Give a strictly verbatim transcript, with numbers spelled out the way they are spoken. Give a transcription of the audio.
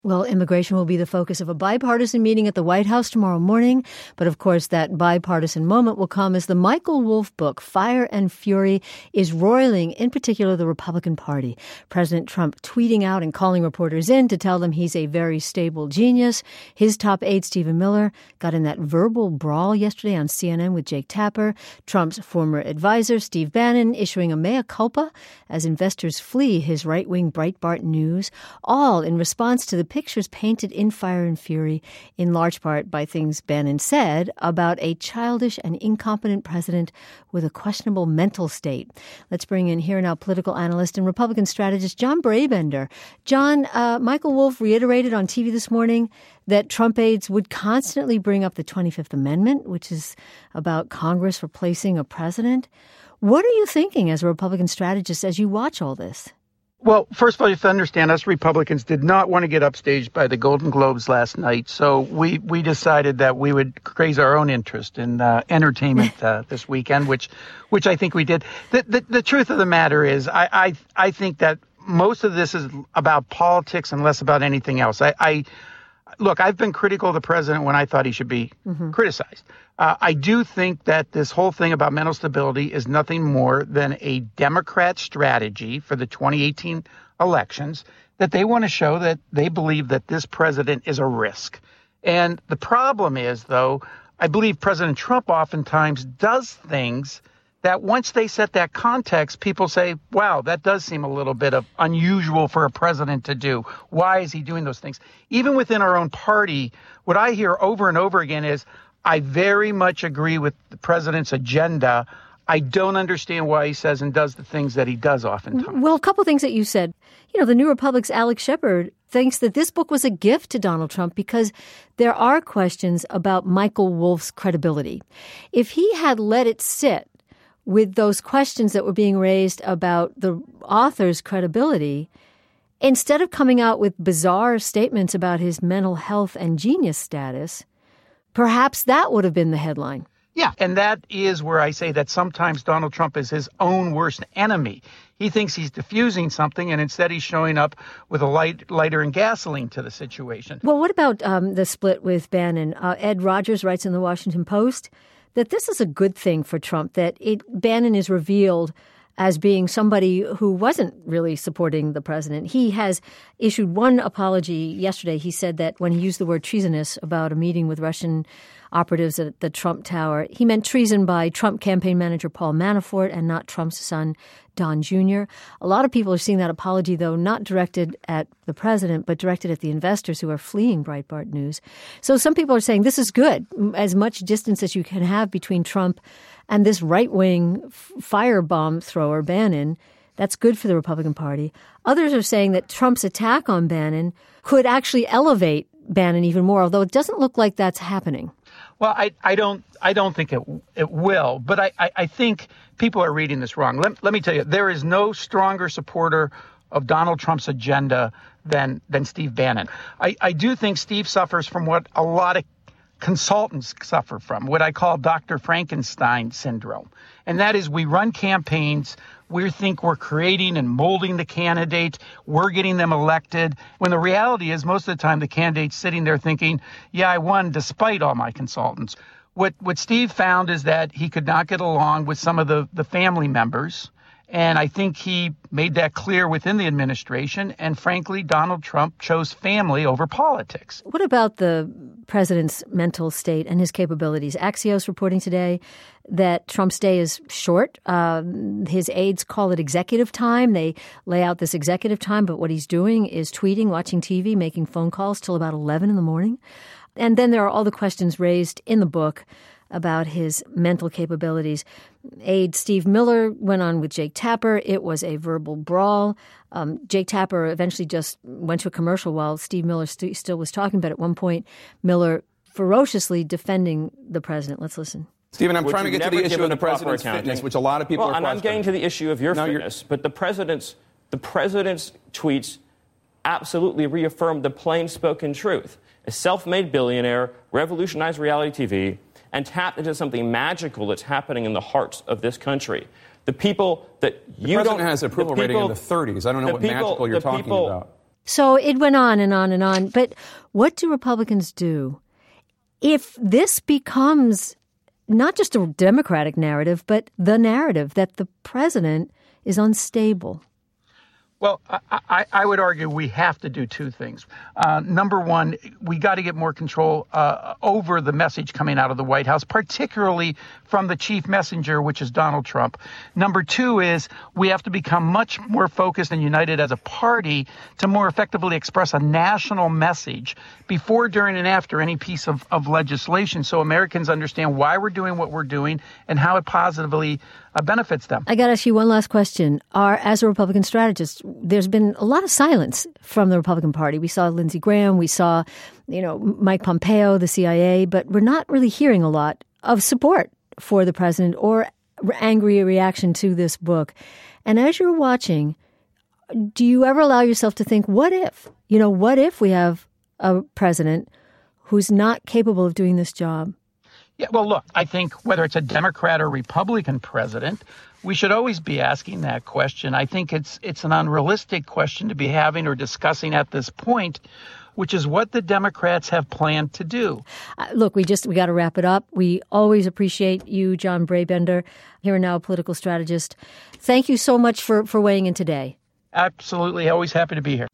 Well, immigration will be the focus of a bipartisan meeting at the White House tomorrow morning. But of course, that bipartisan moment will come as the Michael Wolff book, Fire and Fury, is roiling, in particular, the Republican Party. President Trump tweeting out and calling reporters in to tell them he's a very stable genius. His top aide, Stephen Miller, got in that verbal brawl yesterday on C N N with Jake Tapper. Trump's former advisor, Steve Bannon, issuing a mea culpa as investors flee his right-wing Breitbart News, all in response to the pictures painted in Fire and Fury, in large part by things Bannon said about a childish and incompetent president with a questionable mental state. Let's bring in here now political analyst and Republican strategist John Brabender. John, uh, Michael Wolff reiterated on T V this morning that Trump aides would constantly bring up the twenty-fifth Amendment, which is about Congress replacing a president. What are you thinking as a Republican strategist as you watch all this? Well, first of all, you have to understand us Republicans did not want to get upstaged by the Golden Globes last night. So we, we decided that we would raise our own interest in uh, entertainment uh, this weekend, which which I think we did. The, the, the truth of the matter is I, I I think that most of this is about politics and less about anything else. I, I Look, I've been critical of the president when I thought he should be mm-hmm. criticized. Uh, I do think that this whole thing about mental stability is nothing more than a Democrat strategy for the twenty eighteen elections, that they want to show that they believe that this president is a risk. And the problem is, though, I believe President Trump oftentimes does things that once they set that context, people say, wow, that does seem a little bit of unusual for a president to do. Why is he doing those things? Even within our own party, what I hear over and over again is, I very much agree with the president's agenda. I don't understand why he says and does the things that he does oftentimes. Well, a couple of things that you said. You know, the New Republic's Alex Shepard thinks that this book was a gift to Donald Trump because there are questions about Michael Wolff's credibility. If he had let it sit with those questions that were being raised about the author's credibility, instead of coming out with bizarre statements about his mental health and genius status, perhaps that would have been the headline. Yeah, and that is where I say that sometimes Donald Trump is his own worst enemy. He thinks he's diffusing something, and instead he's showing up with a light, lighter and gasoline to the situation. Well, what about um, the split with Bannon? Uh, Ed Rogers writes in the Washington Post that this is a good thing for Trump, that it, Bannon is revealed as being somebody who wasn't really supporting the president. He has issued one apology yesterday. He said that when he used the word treasonous about a meeting with Russian operatives at the Trump Tower, he meant treason by Trump campaign manager Paul Manafort and not Trump's son, Don Junior A lot of people are seeing that apology, though, not directed at the president, but directed at the investors who are fleeing Breitbart News. So some people are saying this is good, as much distance as you can have between Trump and this right-wing firebomb thrower, Bannon. That's good for the Republican Party. Others are saying that Trump's attack on Bannon could actually elevate Bannon even more, although it doesn't look like that's happening. Well, I, I don't I don't think it it will, but I, I, I think people are reading this wrong. Let, let me tell you, there is no stronger supporter of Donald Trump's agenda than than Steve Bannon. I, I do think Steve suffers from what a lot of consultants suffer from, what I call Doctor Frankenstein syndrome. And that is, we run campaigns, we think we're creating and molding the candidate, we're getting them elected, when the reality is most of the time the candidate's sitting there thinking, yeah, I won despite all my consultants. What what Steve found is that he could not get along with some of the, the family members. And I think he made that clear within the administration. And frankly, Donald Trump chose family over politics. What about the president's mental state and his capabilities? Axios reporting today that Trump's day is short. Uh, his aides call it executive time. They lay out this executive time, but what he's doing is tweeting, watching T V, making phone calls till about eleven in the morning. And then there are all the questions raised in the book about his mental capabilities. Aide Steve Miller went on with Jake Tapper. It was a verbal brawl. Um, Jake Tapper eventually just went to a commercial while Steve Miller st- still was talking, but at one point, Miller ferociously defending the president. Let's listen. Stephen, I'm Would trying to get to the issue of the president's fitness, which a lot of people well, are questioning. Well, and I'm getting to the issue of your no, fitness, but the president's the president's tweets absolutely reaffirmed the plain-spoken truth. A self-made billionaire revolutionized reality T V and tapped into something magical that's happening in the hearts of this country. The people that the you president don't... has approval people, rating in the thirties. I don't know what people, magical you're talking people, about. So it went on and on and on. But what do Republicans do if this becomes not just a Democratic narrative, but the narrative that the president is unstable? Well, I, I, I would argue we have to do two things. Uh, number one, we got to get more control uh, over the message coming out of the White House, particularly from the chief messenger, which is Donald Trump. Number two is we have to become much more focused and united as a party to more effectively express a national message before, during, and after any piece of, of legislation, so Americans understand why we're doing what we're doing and how it positively uh, benefits them. I got to ask you one last question. Are, as a Republican strategist, there's been a lot of silence from the Republican Party. We saw Lindsey Graham, we saw, you know, Mike Pompeo, the C I A, but we're not really hearing a lot of support for the president or angry reaction to this book. And as you're watching, do you ever allow yourself to think, what if? You know, what if we have a president who's not capable of doing this job? Yeah, well, look, I think whether it's a Democrat or Republican president, we should always be asking that question. I think it's it's an unrealistic question to be having or discussing at this point, which is what the Democrats have planned to do. Uh, look, we just we got to wrap it up. We always appreciate you, John Brabender, here and now a political strategist. Thank you so much for, for weighing in today. Absolutely. Always happy to be here.